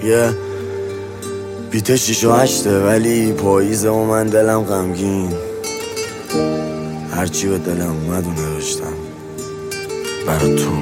یه بیت 6 و 8 ولی پاییزه و من دلم غمگین. هرچی به دلم اومد و نوشتم برا تو.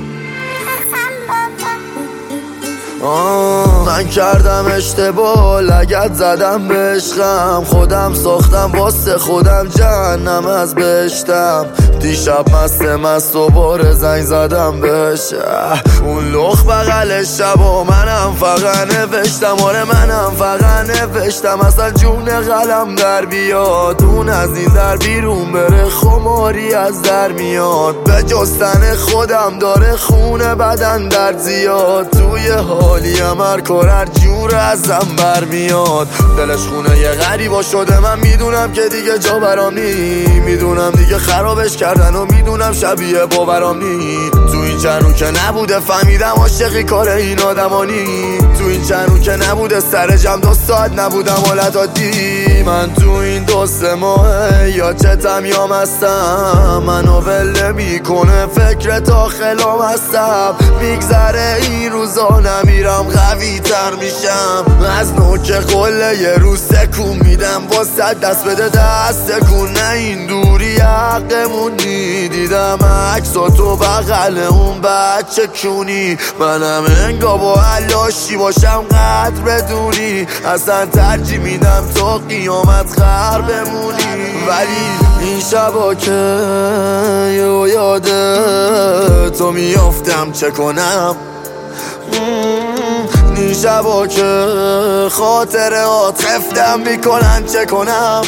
من کردم اشتباه، لگد زدم به عشقم، خودم ساختم واسه خودم جهنم از بهشتم. دیشب مست و بار زنگ زدم بهش، اون لخ بغل شب و منم فقط نوشتم. آره منم فقط نوشتم، اصلا جون قلم در بیاد، اون از این در بیرون بره خماری از در میاد. به جستن خودم داره خونه بدن در زیاد، توی حالی هر کار هر جور ازم برمیاد. دلش خونه یه غریبا شده، من میدونم که دیگه جا برام نی، میدونم دیگه خرابش کردن و میدونم شبیه باورام نی. تو این چند رو که نبوده فهمیدم عاشقی کار این آدمانی، تو این چند رو که نبوده سر جمع 2 ساعت نبودم حالت عادی. من تو این 2-3 ماه یا چتم یا مستم، منو ول میکنه فکر داخلم هستم. میگذره این روزا نمیرم قوی تر میشم، از نوک قله یه روز سکون میدم واسه دست بده دست کن. نه این دوری حقمون دیدم عکس و تو بغل اون بچه کونی، منم انگا با علاشی باشم قدر بدونی، اصلا ترجیح میدم تا قیامت خر بمونی. ولی این شبا که یاده تو میافتم چه کنم، این شبا که خاطرات خفتم میکنن چه کنم،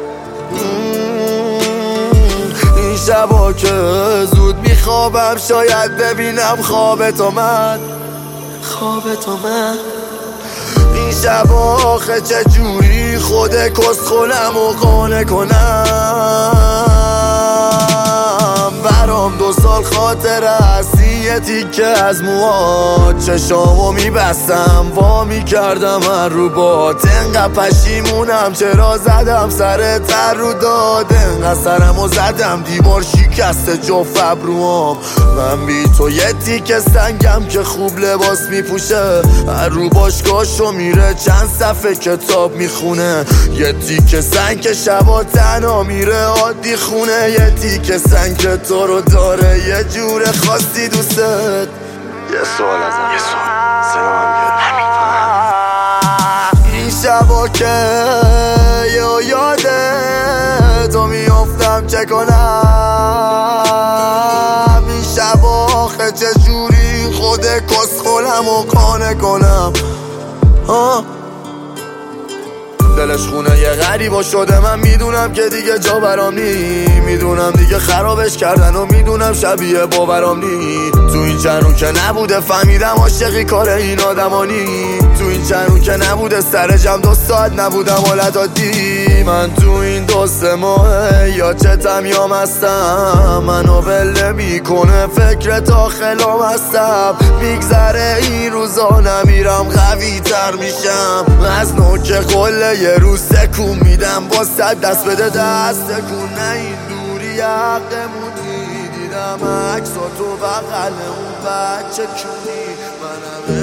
این شبا که زود میخوابم شاید ببینم خواب تو من، خواب تو من. این شبا آخه چجوری خود کس خونم و قانه کنم، برام 2 سال خاطره هستی یه تیکه از موات، چشامو میبستم وا میکردم هر رو بات. انقدر پشیمونم چرا زدم سر تر رو داد، انقدر سرمو زدم دیوار شکست جفت ابروام. من بی تو یه تیکه سنگم که خوب لباس میپوشه، هر رو باشگاهشو میره چند صفحه کتاب میخونه. یه تیکه سنگ که شبا تنها میره عادی خونه، یه تیکه سنگ که تو رو داره یه جور خاصی دوستت. یه سوال ازم، یه سوال سلام همین این شبا که یاده تو میافتم چه کنم، این شبا آخه چجوری خود کس خولم و قانه کنم. دلش خونه یه غریبا شده، من میدونم که دیگه جا برام نی، میدونم دیگه خرابش کردن و میدونم شبیه باورام نی. تو این چند رو که نبوده فهمیدم عاشقی کار این آدمانی، تو این چند رو که نبوده سر جمع 2 ساعت نبودم حالت عادی. من تو این 2-3 ماه یا چتم یا مستم، منو ول میکنه فکر داخلم هستم. میگذره این روزا نمیرم قوی تر میشم، از نوک قله یه روز سکون میدم واسه دست بده دست کن. نه این دوری حقمون دیدم عکس و تو بغل اون بچه کونی، منم